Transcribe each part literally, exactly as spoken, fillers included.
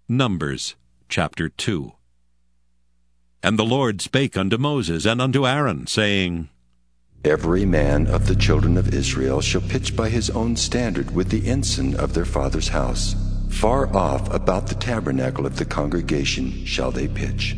Numbers chapter two. And the Lord spake unto Moses and unto Aaron, saying, Every man of the children of Israel shall pitch by his own standard with the ensign of their father's house. Far off about the tabernacle of the congregation shall they pitch.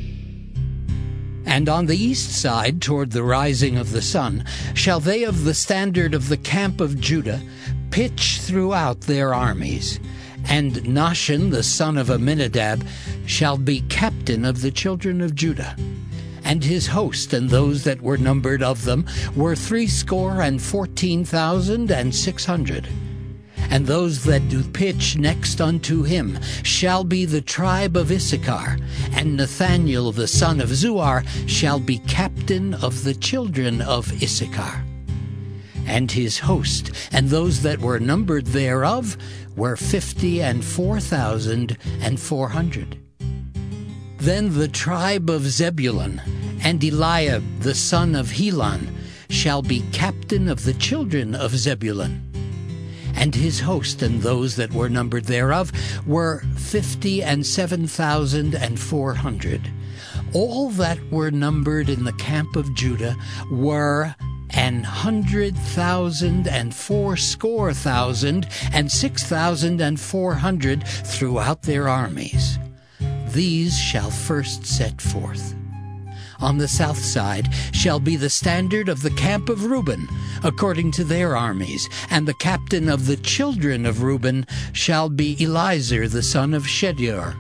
And on the east side, toward the rising of the sun, shall they of the standard of the camp of Judah pitch throughout their armies. And Nahshon the son of Amminadab shall be captain of the children of Judah. And his host and those that were numbered of them were threescore and fourteen thousand and six hundred. And those that do pitch next unto him shall be the tribe of Issachar, and Nathaniel the son of Zuar shall be captain of the children of Issachar. And his host, and those that were numbered thereof, were fifty and four thousand and four hundred. Then the tribe of Zebulun, and Eliab the son of Helon, shall be captain of the children of Zebulun. And his host, and those that were numbered thereof, were fifty and seven thousand and four hundred. All that were numbered in the camp of Judah were an hundred thousand and fourscore thousand and six thousand and four hundred throughout their armies. These shall first set forth. On the south side shall be the standard of the camp of Reuben, according to their armies, and the captain of the children of Reuben shall be Elizur the son of Shedeur.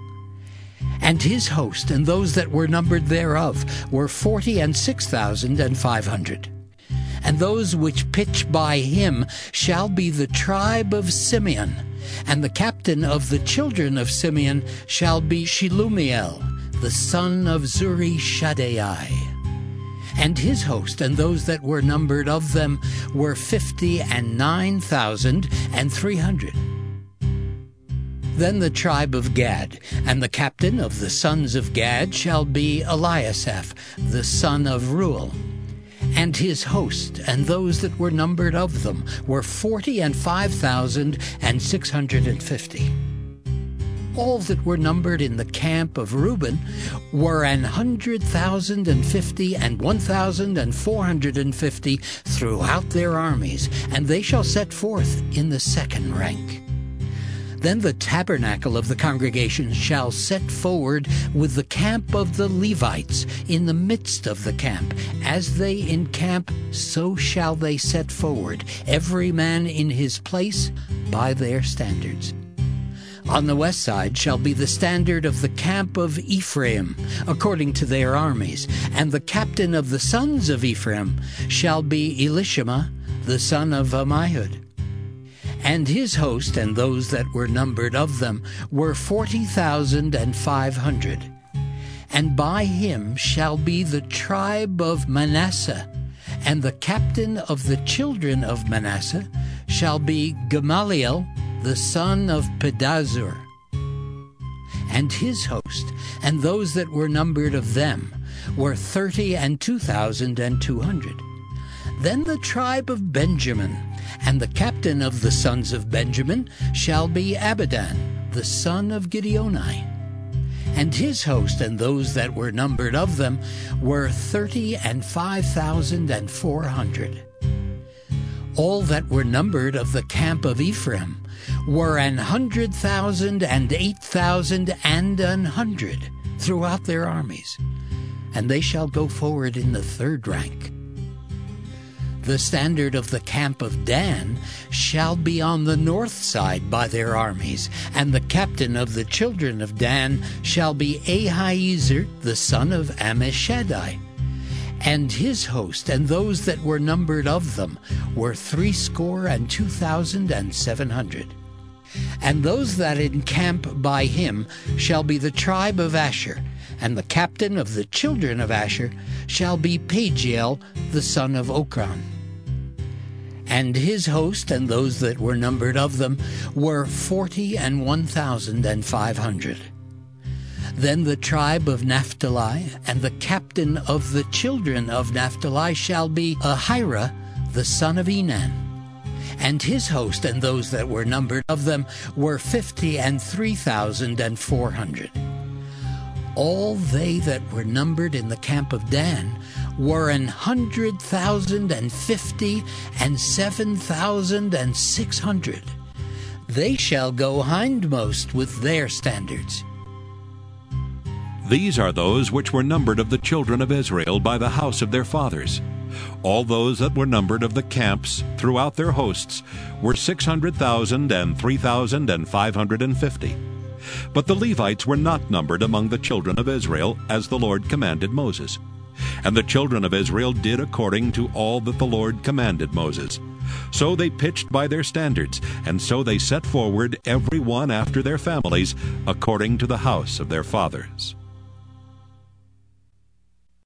And his host, and those that were numbered thereof, were forty and six thousand and five hundred. And those which pitch by him shall be the tribe of Simeon, and the captain of the children of Simeon shall be Shelumiel, the son of Zurishaddai. And his host, and those that were numbered of them, were fifty and nine thousand and three hundred. Then the tribe of Gad, and the captain of the sons of Gad shall be Eliasaph, the son of Reuel. And his host, and those that were numbered of them, were forty and five thousand and six hundred and fifty. All that were numbered in the camp of Reuben were an hundred thousand and fifty and one thousand and four hundred and fifty throughout their armies, and they shall set forth in the second rank. Then the tabernacle of the congregation shall set forward with the camp of the Levites in the midst of the camp. As they encamp, so shall they set forward, every man in his place by their standards. On the west side shall be the standard of the camp of Ephraim, according to their armies, and the captain of the sons of Ephraim shall be Elishama, the son of Ammihud. And his host, and those that were numbered of them, were forty thousand and five hundred. And by him shall be the tribe of Manasseh, and the captain of the children of Manasseh shall be Gamaliel, the son of Pedazur. And his host, and those that were numbered of them, were thirty and two thousand and two hundred. Then the tribe of Benjamin, and the captain of the sons of Benjamin shall be Abidan, the son of Gideoni. And his host, and those that were numbered of them, were thirty and five thousand and four hundred. All that were numbered of the camp of Ephraim were an hundred thousand and eight thousand and an hundred throughout their armies, and they shall go forward in the third rank. The standard of the camp of Dan shall be on the north side by their armies, and the captain of the children of Dan shall be Ahiezer, the son of Ammishaddai. And his host, and those that were numbered of them, were threescore and two thousand and seven hundred. And those that encamp by him shall be the tribe of Asher, and the captain of the children of Asher shall be Pagiel, the son of Okran. And his host, and those that were numbered of them, were forty and one thousand and five hundred. Then the tribe of Naphtali, and the captain of the children of Naphtali shall be Ahira, the son of Enan. And his host and those that were numbered of them were fifty and three thousand and four hundred. All they that were numbered in the camp of Dan were an hundred thousand and fifty and seven thousand and six hundred. They shall go hindmost with their standards. These are those which were numbered of the children of Israel by the house of their fathers. All those that were numbered of the camps throughout their hosts were six hundred thousand and three thousand and five hundred and fifty. But the Levites were not numbered among the children of Israel, as the Lord commanded Moses. And the children of Israel did according to all that the Lord commanded Moses. So they pitched by their standards, and so they set forward every one after their families, according to the house of their fathers.